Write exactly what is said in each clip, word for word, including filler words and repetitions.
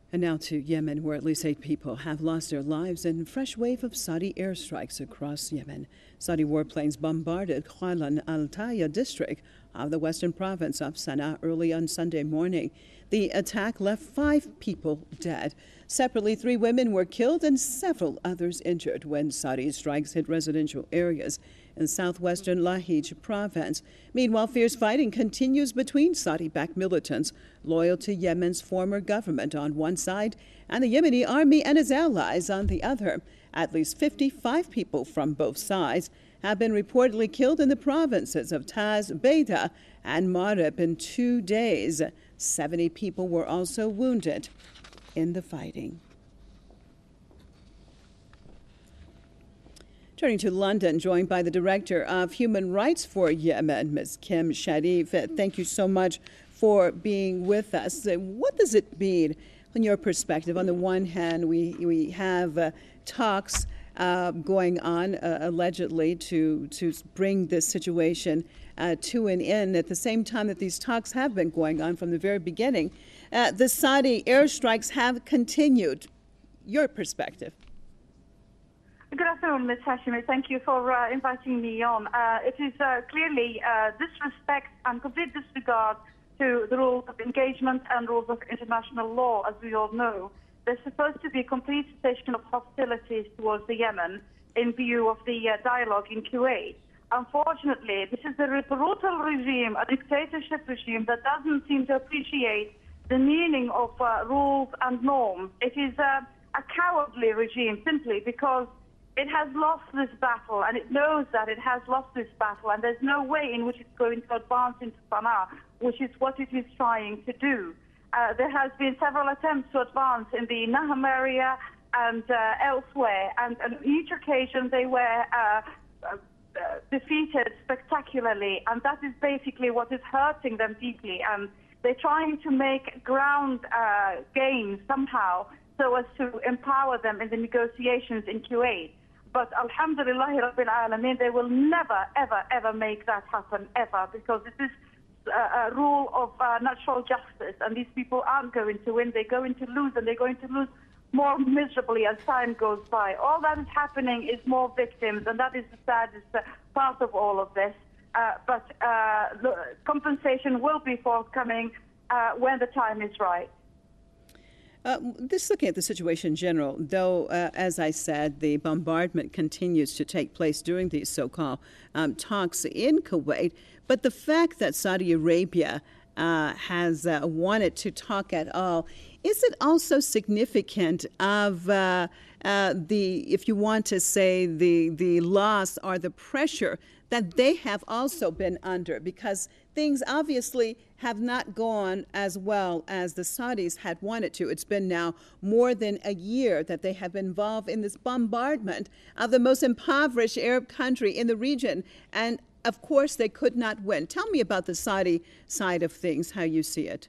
And now to Yemen, where at least eight people have lost their lives in a fresh wave of Saudi airstrikes across Yemen. Saudi warplanes bombarded Khalan al-Taya district of the western province of Sana'a early on Sunday morning. The attack left five people dead. Separately, three women were killed and several others injured when Saudi strikes hit residential areas in southwestern Lahij province. Meanwhile, fierce fighting continues between Saudi-backed militants loyal to Yemen's former government on one side and the Yemeni army and its allies on the other. At least fifty-five people from both sides have been reportedly killed in the provinces of Taz, Beida, and Marib in two days. seventy people were also wounded in the fighting. Turning to London, joined by the Director of Human Rights for Yemen, Miz Kim Sharif. Thank you so much for being with us. What does it mean, from your perspective? On the one hand, we, we have uh, talks uh, going on, uh, allegedly, to, to bring this situation uh, to an end. At the same time that these talks have been going on from the very beginning, uh, the Saudi airstrikes have continued. Your perspective? Good afternoon, Miz Hashimi. Thank you for uh, inviting me on. Uh, it is uh, clearly uh, disrespect and complete disregard to the rules of engagement and rules of international law, as we all know. There's supposed to be a complete cessation of hostilities towards the Yemen in view of the uh, dialogue in Kuwait. Unfortunately, this is a brutal regime, a dictatorship regime that doesn't seem to appreciate the meaning of uh, rules and norms. It is uh, a cowardly regime simply because it has lost this battle, and it knows that it has lost this battle, and there's no way in which it's going to advance into Sana'a, which is what it is trying to do. Uh, there has been several attempts to advance in the Naham area and uh, elsewhere, and on each occasion they were uh, uh, defeated spectacularly, and that is basically what is hurting them deeply. And they're trying to make ground uh, gains somehow so as to empower them in the negotiations in Kuwait. But alhamdulillah rabbil alameen, they will never, ever, ever make that happen, ever, because this is a, a rule of uh, natural justice, and these people aren't going to win. They're going to lose, and they're going to lose more miserably as time goes by. All that is happening is more victims, and that is the saddest uh, part of all of this. Uh, but uh, the compensation will be forthcoming uh, when the time is right. Uh, this looking at the situation in general, though, uh, as I said, the bombardment continues to take place during these so-called um, talks in Kuwait. But the fact that Saudi Arabia uh, has uh, wanted to talk at all, is it also significant of uh, uh, the, if you want to say, the the loss or the pressure that they have also been under? Because things obviously have not gone as well as the Saudis had wanted to. It's been now more than a year that they have been involved in this bombardment of the most impoverished Arab country in the region. And of course, they could not win. Tell me about the Saudi side of things, how you see it.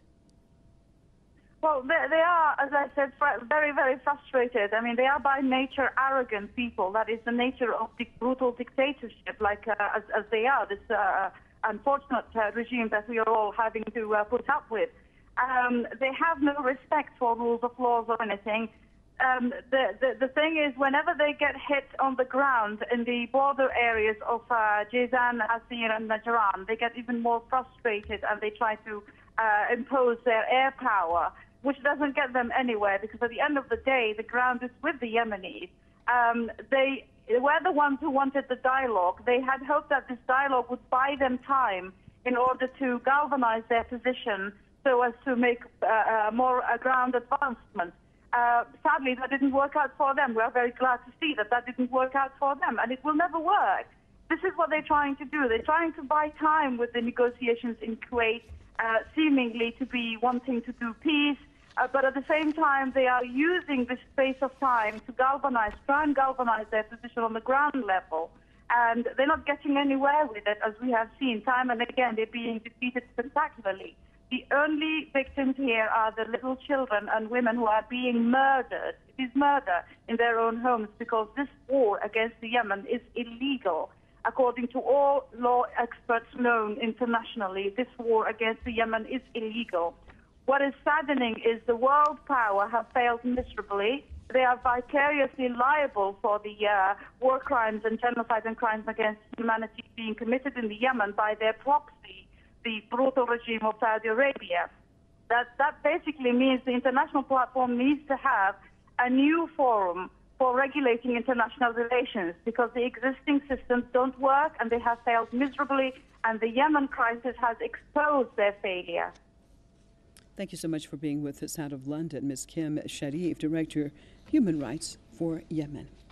Well, they, they are, as I said, very, very frustrated. I mean, they are by nature arrogant people. That is the nature of the brutal dictatorship, like uh, as, as they are, this uh, unfortunate uh, regime that we are all having to uh, put up with. Um, they have no respect for rules of laws or anything. Um, the, the, the thing is, whenever they get hit on the ground in the border areas of uh, Jizan, Asir, and Najran, they get even more frustrated, and they try to uh, impose their air power, which doesn't get them anywhere, because at the end of the day, the ground is with the Yemenis. Um, they were the ones who wanted the dialogue. They had hoped that this dialogue would buy them time in order to galvanize their position so as to make uh, uh, more uh, ground advancement. Uh, sadly, that didn't work out for them. We are very glad to see that that didn't work out for them, and it will never work. This is what they're trying to do. They're trying to buy time with the negotiations in Kuwait, uh, seemingly to be wanting to do peace, uh, but at the same time, they are using this space of time to galvanize, try and galvanize their position on the ground level. And they're not getting anywhere with it, as we have seen time and again. They're being defeated spectacularly. The only victims here are the little children and women who are being murdered. It is murder in their own homes, because this war against the Yemen is illegal. According to all law experts known internationally, this war against the Yemen is illegal. what is saddening is the world power have failed miserably. They are vicariously liable for the uh, war crimes and genocide and crimes against humanity being committed in the Yemen by their proxy, the brutal regime of Saudi Arabia. That, that basically means the international platform needs to have a new forum for regulating international relations, because the existing systems don't work and they have failed miserably, and the Yemen crisis has exposed their failure. Thank you so much for being with us out of London, Miz Kim Sharif, Director, Human Rights for Yemen.